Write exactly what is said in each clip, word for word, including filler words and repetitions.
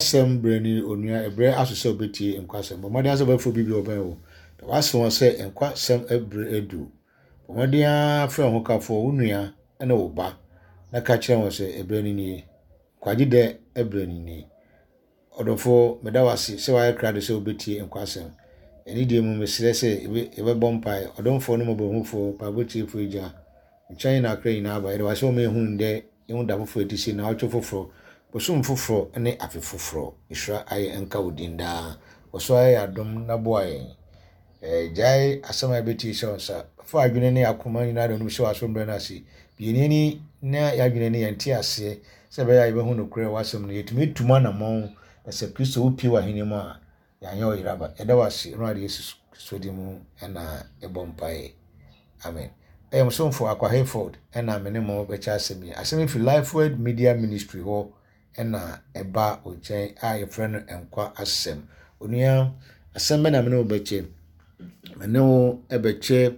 Sem brani onua ebre asose obeti enkwasem bomode aso bafo bibi oban wo the was won say enkwasem ebre edu bomode a fra ho kafo onua ene wo ba na ka kire won say ebre ni ni kwaji de ebre ni ni odofo medawasi se wa krado se obeti enkwasem eni die mu mesre se ebe bompai odonfo no mobehufo paboti fo eja nchen na kra ina ba ede wa se o mehun de ehun da fofo etisi na ocho fofo Bosum fufro ene afi fufro isra aye enka odinda oso aye adom na boy eh jai asama beti shonsa fo adwene ne akoma ni na do no so asombre na si bienini na ya adwene ne yanti ase se be ya ibe hu no kure wasem no yetumi tuma na mon se Kristo upi wa hinimu a ya nya oyiraba eda wasi no ade yesu sodimu na ebompai amen em somfo akwa Hayford ena menemo be cha asemi asemi fi Lifeword Media Ministry ho ena eba ochen a ye friend enkwa asem onua asem na me no beche me no ebeche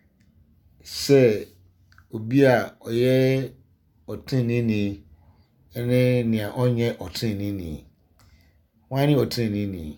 se obi a oye otinini ene nia onye otinini wani otinini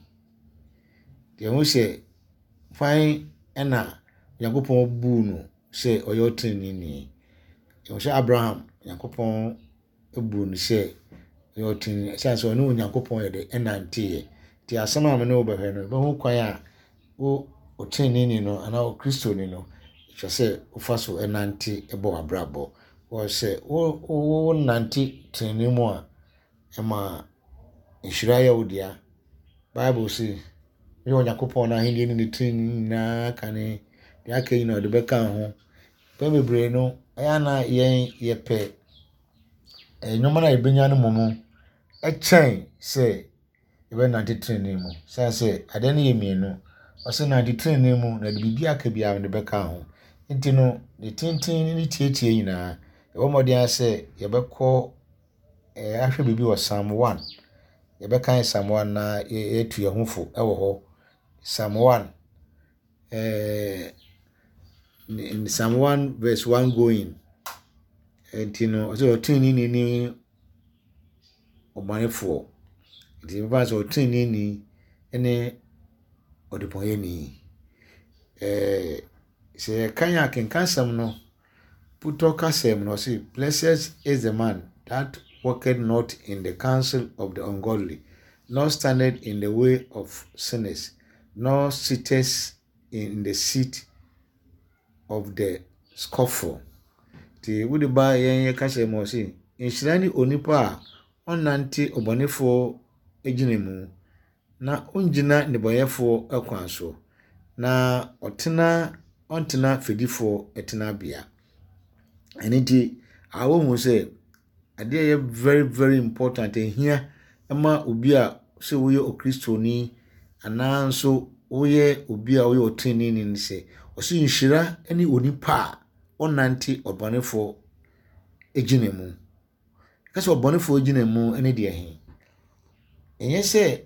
de hu se fine ena yakopon bu no se oye otinini yo se Abraham yakopon ebu no se yotin sense onu Nyankopon yede enantie ti asema me no behwe no be hu kwan a wo otinini no ana o Kristo ni no hwe se ufaso enantie ebo abrabo wo se wo wo nanti tinimu a ema nhira ya odia Bible say yo Nyankopon na hindi ni tin na kane de akai no de beka ho pe bebre no aya na yen yepe enyoma na ebenya no momo echen se ebe ninety-three nemu sense ade na yemienu o se ninety-three nemu na de bibia ka bia de beka ho nti no de tintin ni tietie nyina e wo modi ase ye beko eh ahwe bibi wo Psalm one ye beka Psalm one na etu ye hofo e wo ho Psalm one eh in Psalm one verse one going nti no so tinini ni omanefo the verse o tinini ene odipoyeni eh se kanya kenkansam no puto kasem no say blessed is the man that walketh not in the counsel of the ungodly, nor standeth in the way of sinners, nor sitteth in the seat of the scornful. Ti wudi ba yen kasem mo say inshirani onipa a onanti obonefo ejinemu na onjina neboyefo akwanso na otena ontena fedifo etena bia eniti awo mu se ade ye very very important ehia ema obi a se woye okristoni ananso woye obi a woye otinini ni se osi nhira eni onipa onanti obonefo ejinemu kase obonefo ejinemu eni de ehin enye se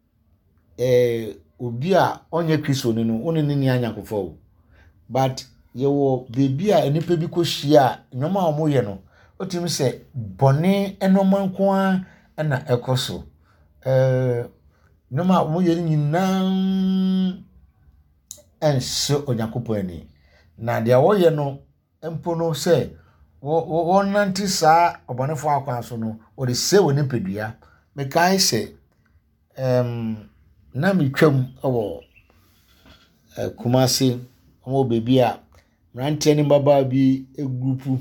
eh obi a onye kristoni no oni ni anyakofo but ye wo bebi a enipa bi ko hia nyoma a mo ye no otimi se bone enoma nko a na ekoso eh nyoma mo ye nyinam enso onyakopo ani na de wo ye no empo no se wo wo nanti sa obonefo akwanso no o de se woni pedua me kai se em na mitwam owo Kumasi omo bebi a mrantie ni baba bi egrupu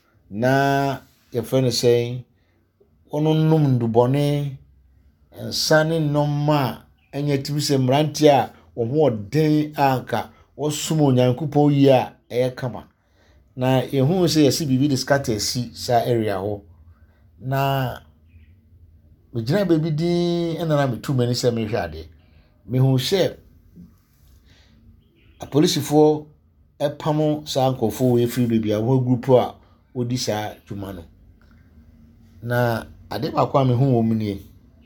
na ye friend say ononum ndubone ensane noma enye tibise mrantie a wo ho den anka wo sumo Nyankopon yi a eye kama na ye hu se yesi bibi discard esi sa area ho na me gina bebi din enana metu mani se me hwade me hu she a police for epamo sa nkofo we free baby a wo group a odi sa dwuma no na ade ba kwa me hu wo mnie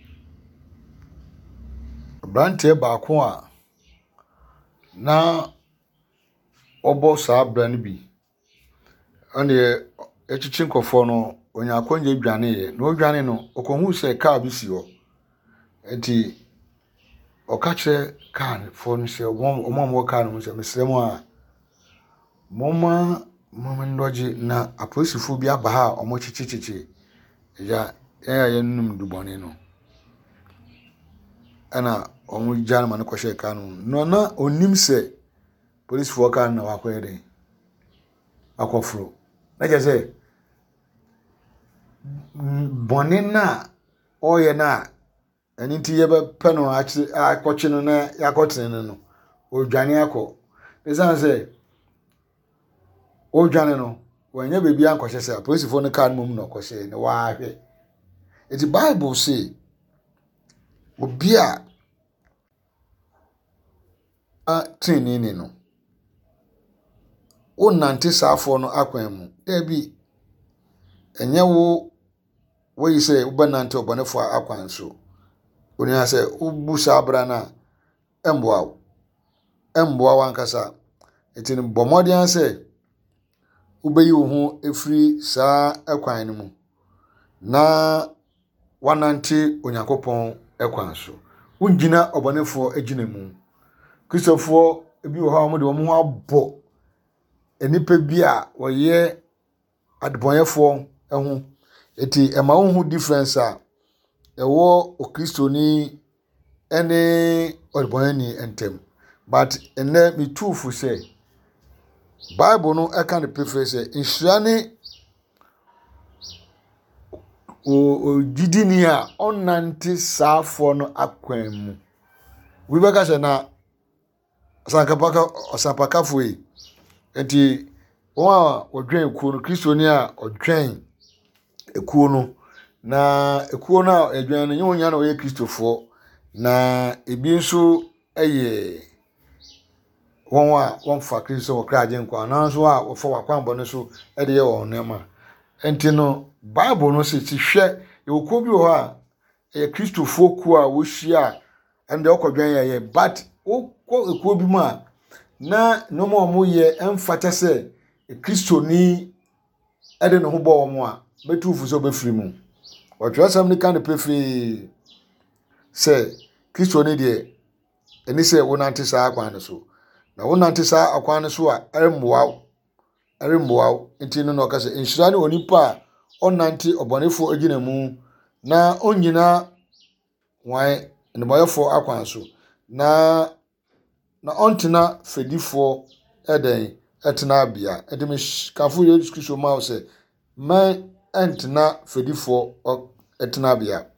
brante ba kwa na obo sa brand bi ane echichi nkofo no onya akonje dwane ye no dwane no okohu se car bi si ho enti okachre kan phone se omo mo kan mo se mesremo a moma moma ndoje na aposifo bi aba ha omo chichichichi ya ya yenum dubone no ana omo jan man ko she kanu no na onim se police fo kan na wakoyede akofro na je se bonina oye na ani nti ye be peno achi akochi no na yakotene no odwane akọ esan se odwane no wanya bebi ankọhye se police fo no kan mum no kọhye ne wa ahwe iti Bible say obi a a tini ni no o nante saafo no akwan mu e bi enye wo wo yi se wo banante obonefo akwan so oni ase ubu sabra na emboa emboa wankasa iti ni bomodi ase ubeyi wo ho efri saa akwan no mu na wanante Onyankopon ekwan so ungina obonefo agina mu Kristofo ebi wo ha mo de wo ho abo enipa bi a woye adbonyefo ehu eti ema wo hu difference a ewo o Kristoni ene odbonyani entem but ene mi tufu say Bible no eka ne prefer say insurani o gidini a onante saafo no akwan mu we beka se na sankapaka osapaka foi enti won odwen ekuo no Kristoni a odwen ekuo no na ekuo no a edwen no nyonya na oye Kristofo na ebi nso eye won a won fa Kristo wo kraje nkwa na nso a wo fa wakwanbo no so e de ye won nema enti no Bible no se ti hwe ekuo bi wo ha e Kristofo ku a wo hia ende okodwen ye but wo ekuo bi ma na no mo mo ye emfata se Kristoni e de no ho bo wo mo a betufu so be free mu otwasam ni kan pefe se Kristoni de eni se wonante saa akwan so na wonante saa akwan so a eremboa eremboa enti no no ka se inshira ni onipa onante obonefo agina mu na onyina wan ne boyefo akwan so na na ontena fedifo eden etena bia edemi kafu Yesu Kristo ma o se man entena fedifo etena bia